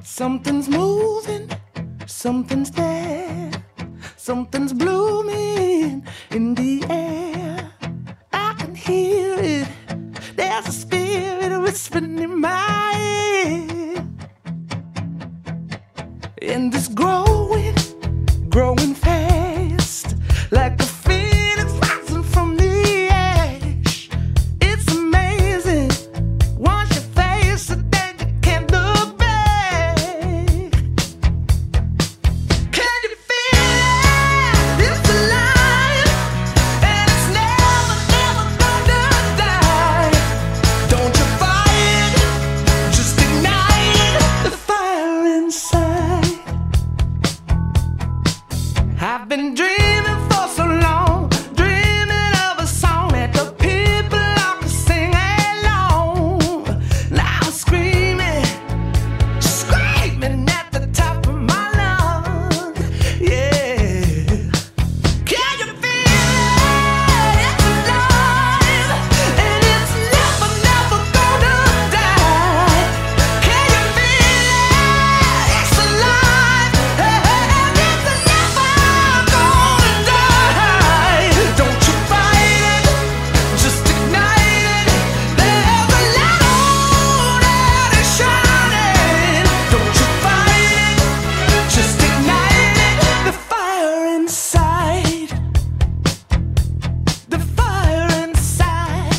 Something's moving, something's there, something's blooming in the air. I can hear it, there's a spirit whispering in my ear. And it's growing, growing fast, like a phoenix rising from the ash. It's amazing, once you face it, then you can't look back. Can you feel it? It's alive, and it's never, never gonna die. Don't you fight it, just ignite the fire inside. I've been dreaming for so long, dreaming of a song that the people all can sing along. Now I'm screaming, screaming at the top of my lungs. Yeah. Can you feel it? It's alive, and it's never, never gonna die. Can you feel it? It's alive, and it's never gonna die. Don't you fight it, just ignite it. There's a light on and it's shining. Don't you fight it, just ignite it. The fire inside, the fire inside.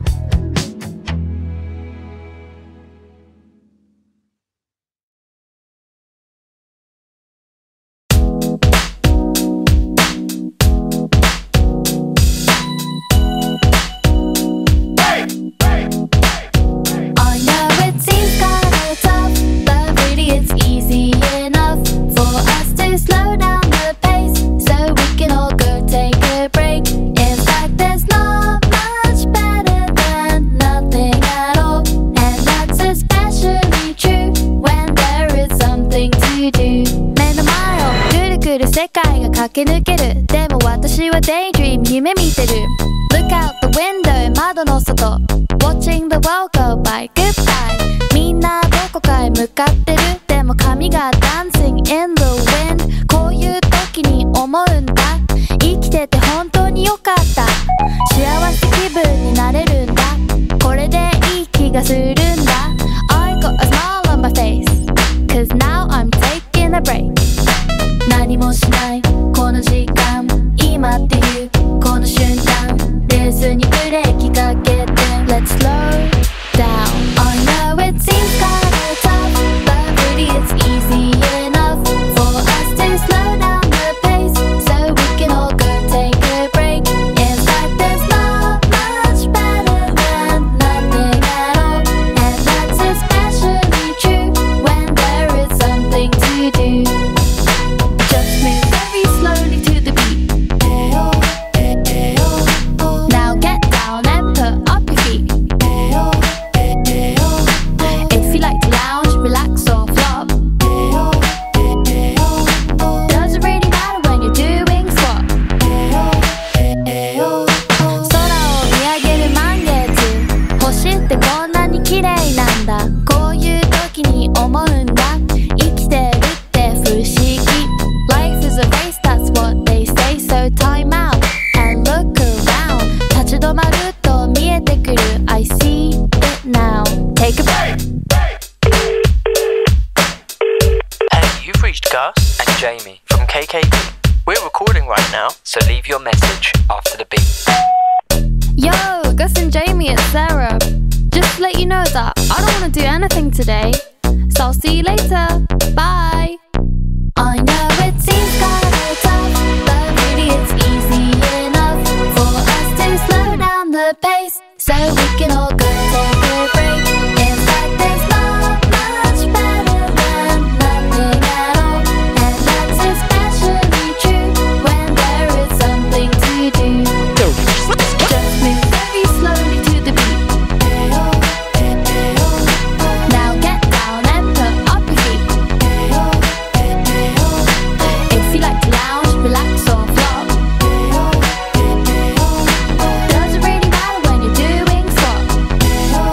I know it seems kinda tough, but really it's easy enough for us to slow down the pace so we can all go take a break. In fact, there's not much better than nothing at all, and that's especially true when there is something to do. 目の前をぐるぐる世界が駆け抜ける。でも私は daydream 夢見てる。Look out the window 窓の外 Watching the world go by goodbye みんなどこかへ向かってる。でも髪が dancing in the wind こういう時に思うんだ。生きてて本当に良かった。幸せ気分になれるんだ。これでいい気がするんだ。I got a smile on my face Cause now I'm taking a break 何もしないこの時間今っていうこの瞬間レースにブレーキかけて Let's slow down I know it seems kinda tough But really it's easy enough For us to slow down the pace So we can all go take a break In fact there's not much better than nothing at all And that's especially true When there is something to do Just move very slowly to the beat Now get down and put up your feet If you like to lounge, relax or flop Doesn't really matter when you're doing squat 空を見上げる満月星ってこんなに綺麗なんだこういう時に思うんだ生きてるって不思議 Life is a race, that's what they say So time out and look around 立ち止まると見えてくる I see it now Take a break Hey, you've reached Gus and Jamie from KKP. We're recording right now, so leave your message after the beat. Yo, Gus and Jamie, it's Sarah Just to let you know that I don't want to do anything today So I'll see you later Bye I know it seems kinda tough But really it's easy enough For us to slow down the pace So we can all go take a break In fact there's not much better than nothing at all And that's especially true When there is something to do Just move very slowly to the beat Now get down and put up your feet If you like to lounge, relax or flop Doesn't really matter when you're doing squat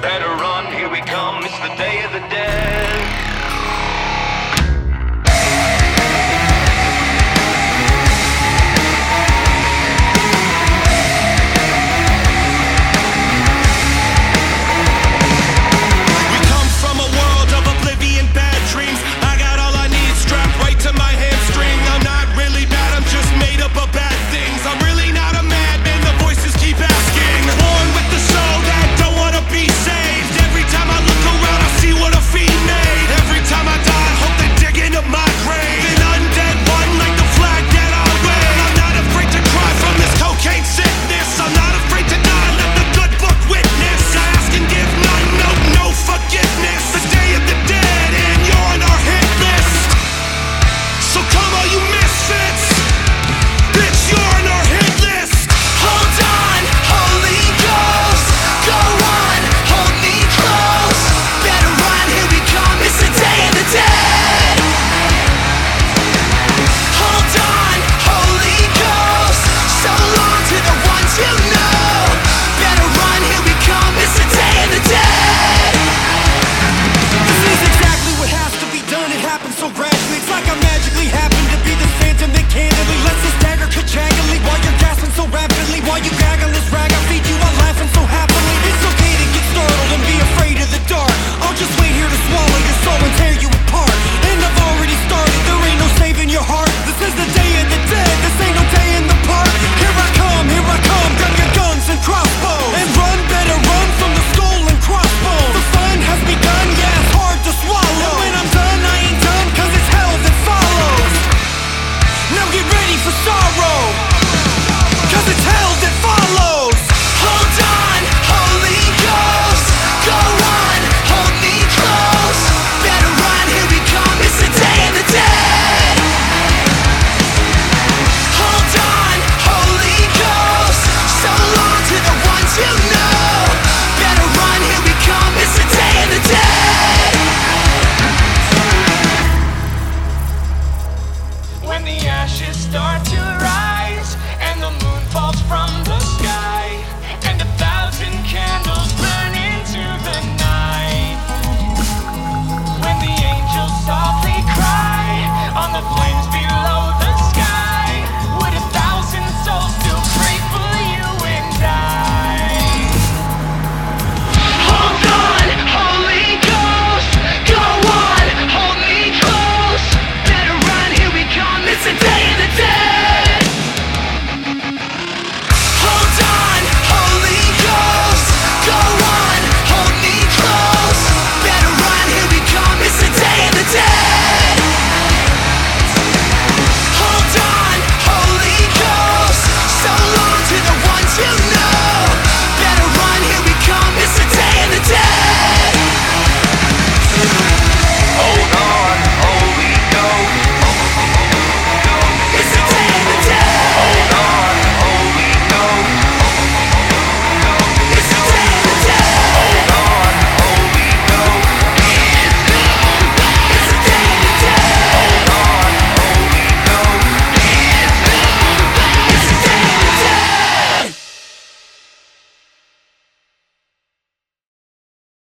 Better run, here we come, it's the Day of the Dead.